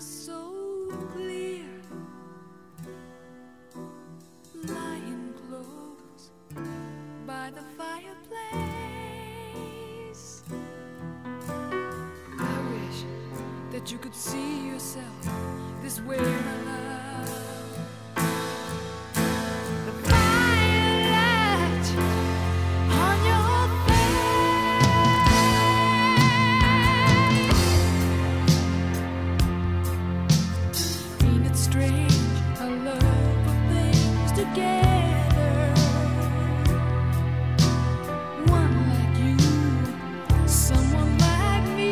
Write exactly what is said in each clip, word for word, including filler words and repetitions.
so clear, lying close by the fireplace. I wish that you could see yourself this way, my love. The firelight on your face. Ain't it strange how love put things together? One like you, someone like me.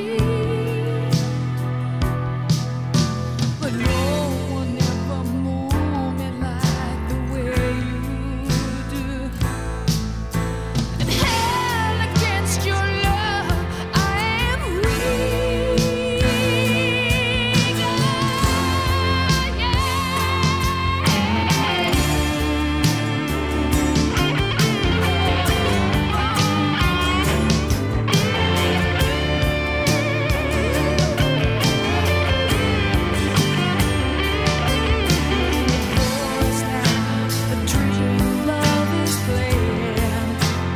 But no one ever moved me like the way you do. And held against your love, I am weak. Ah, forest now, the dream love is playing.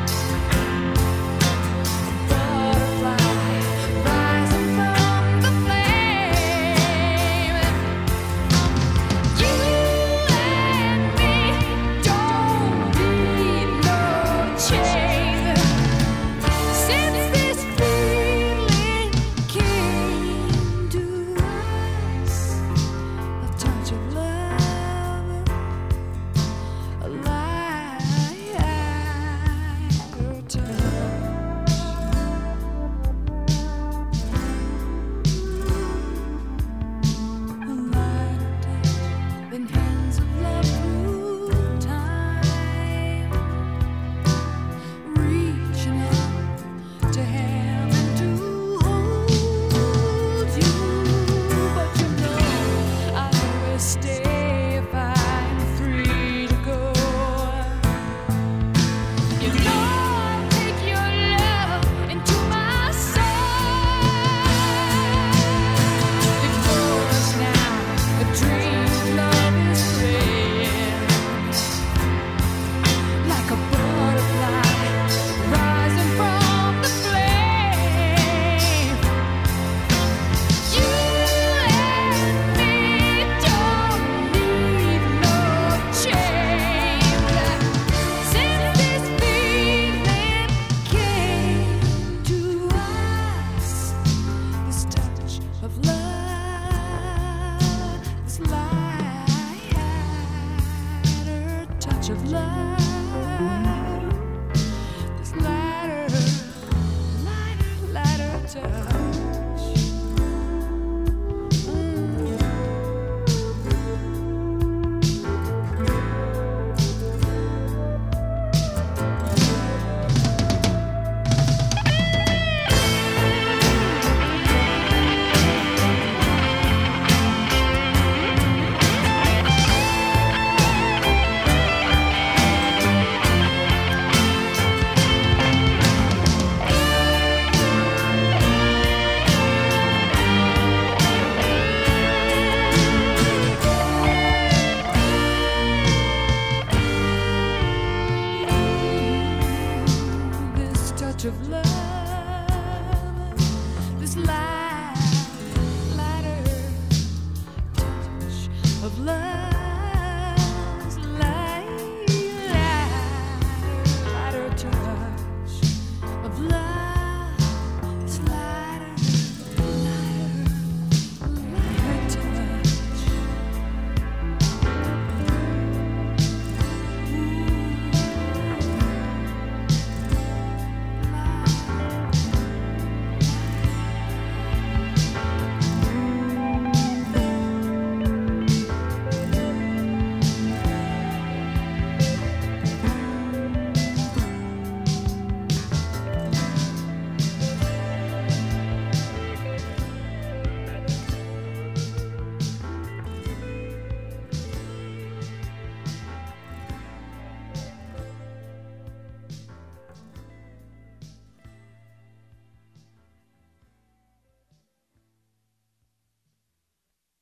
Butterfly rising from the flame. You and me don't need no chain. Since this feeling came to us, a touch of love, a lighter touch. A lighter touch than hands of love through time, reaching out to have and to hold you. But you know I'll always stay if I'm free to go. You know I'll take your love into my soul. Before us now, a dream love is playing. Like a butterfly rising from the flame. You and me don't need no chain. Since this feeling came to us, this touch of love, this lighter touch of love, this lighter, lighter, lighter touch. This touch of love, this light.